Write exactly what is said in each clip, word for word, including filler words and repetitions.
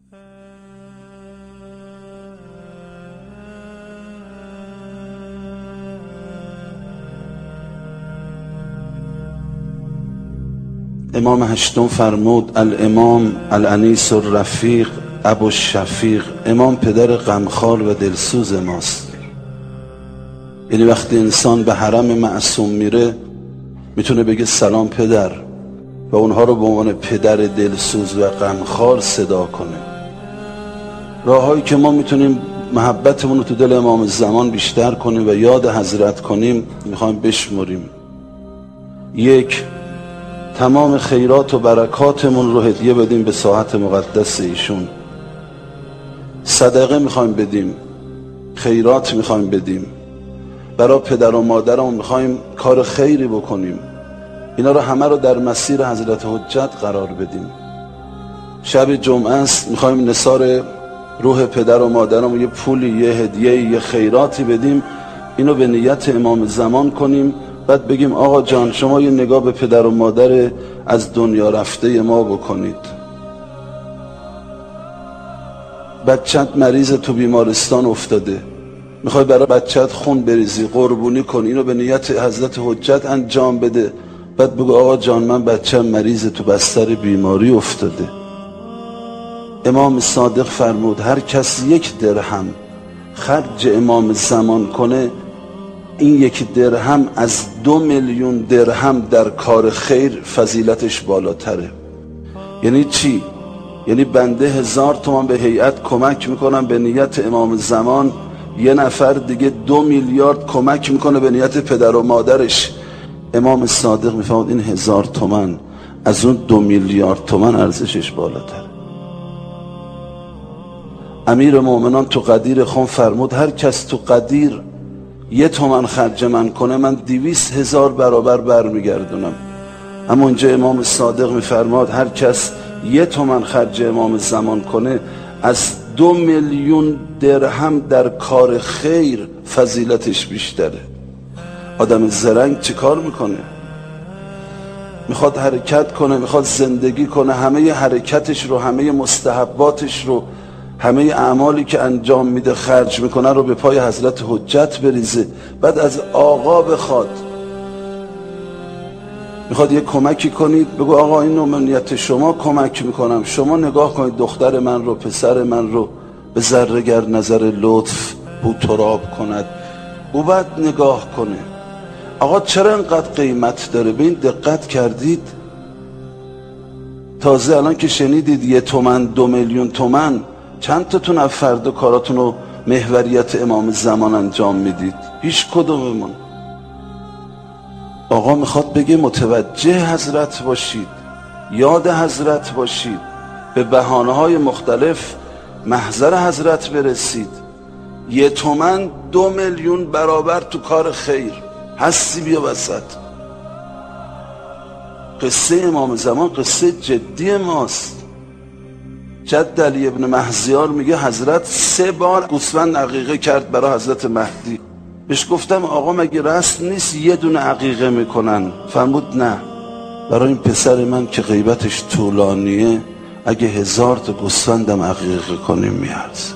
امام هشتم فرمود الامام الانیس الرفیق ابوالشفیق، امام پدر غمخوار و دلسوز ماست. یعنی وقتی انسان به حرم معصوم میره میتونه بگه سلام پدر و اونها رو به عنوان پدر دلسوز و غمخوار صدا کنه. راههایی که ما میتونیم محبتمون رو تو دل امام زمان بیشتر کنیم و یاد حضرت کنیم میخوایم بشمریم. یک، تمام خیرات و برکاتمون رو هدیه بدیم به ساحت مقدس ایشون. صدقه میخوایم بدیم، خیرات میخوایم بدیم، برای پدر و مادرمون میخوایم کار خیری بکنیم. اینا رو همه رو در مسیر حضرت حجت قرار بدیم. شب جمعه است، میخوایم نثار روح پدر و مادرمون یه پولی، یه هدیه، یه خیراتی بدیم. اینو به نیت امام زمان کنیم، بعد بگیم آقا جان شما یه نگاه به پدر و مادر از دنیا رفته ما بکنید. بچت مریض تو بیمارستان افتاده، میخوای برای بچت خون بریزی، قربونی کن، اینو به نیت حضرت حجت انجام بده. بعد بگو آقا جان من بچم مریض تو بستر بیماری افتاده. امام صادق فرمود هر کس یک درهم خرج امام زمان کنه، این یک درهم از دو میلیون درهم در کار خیر فضیلتش بالاتره. یعنی چی؟ یعنی بنده هزار تومان به هیئت کمک میکنم به نیت امام زمان، یه نفر دیگه دو میلیارد کمک میکنه به نیت پدر و مادرش. امام صادق میفهمد این هزار تومان از اون دو میلیارد تومان ارزشش بالاتره. امیر مومنان تو قدیر خون فرمود هر کس تو قدیر یه تومن خرج من کنه، من دویست هزار برابر برمیگردونم. اما اونجا امام صادق میفرماد هر کس یه تومن خرج امام زمان کنه، از دو میلیون درهم در کار خیر فضیلتش بیشتره. آدم زرنگ چی کار میکنه؟ میخواد حرکت کنه، میخواد زندگی کنه، همه حرکتش رو، همه مستحباتش رو، همه اعمالی که انجام میده خرج میکنه رو به پای حضرت حجت بریزه. بعد از آقا بخواد، میخواد یه کمکی کنید، بگو آقا این نومنیت شما کمک میکنم، شما نگاه کنید دختر من رو، پسر من رو به ذره گر نظر لطف بو تراب کند. او بعد نگاه کنه آقا چرا انقدر قیمت داره؟ به این دقت کردید؟ تازه الان که شنیدید یه تومن دو میلیون تومن، چند تاتون از فردا کاراتون رو محوریت امام زمان انجام میدید؟ هیچ کدوممون. آقا میخواد بگه متوجه حضرت باشید، یاد حضرت باشید، به بهانه‌های مختلف محضر حضرت برسید. یه تومن دو میلیون برابر تو کار خیر هستی بیا وسط. قصه امام زمان قصه جدی ماست. جد علی ابن مهزیار میگه حضرت سه بار گوسفند عقیقه کرد برای حضرت مهدی. بهش گفتم آقا مگه رسم نیست یه دونه عقیقه میکنن؟ فرمود نه، برای این پسر من که غیبتش طولانیه اگه هزار تا گوسفندم عقیقه کنیم میارزه.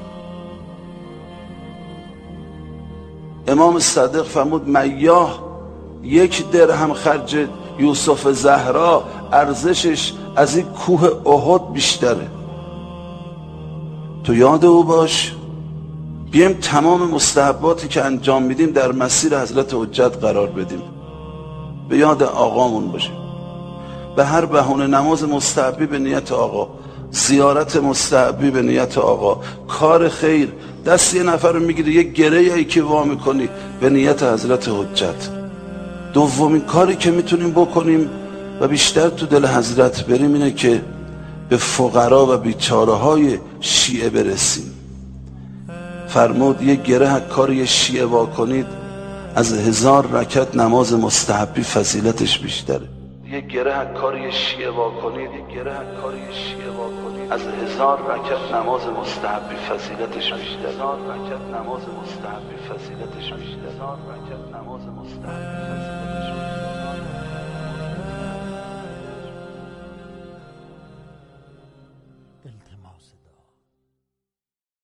امام صادق فرمود میاه یک درهم خرج یوسف زهرا ارزشش از این کوه احد بیشتره. تو یاد او باش. بیایم تمام مستحباتی که انجام میدیم در مسیر حضرت حجت قرار بدیم، به یاد آقامون باشیم. به هر بهونه نماز مستحبی به نیت آقا، زیارت مستحبی به نیت آقا، کار خیر، دست یه نفر رو میگیری یه گره‌ای که وا میکنی به نیت حضرت حجت. دومین کاری که میتونیم بکنیم و بیشتر تو دل حضرت بریم اینه که به فقرا و بیچاره های شیعه برسیم. فرمود یه گره کار یه شیعه وا کنید از هزار رکعت نماز مستحبی فضیلتش بیشتره. یه گره کار یه شیعه وا کنید یه گره کار یه شیعه وا کنید از هزار رکعت نماز مستحبی فضیلتش بیشتره. هزار رکعت نماز مستحبی فضیلتش بیشتره. هزار رکعت نماز مستحبی فضیلتش بیشتره.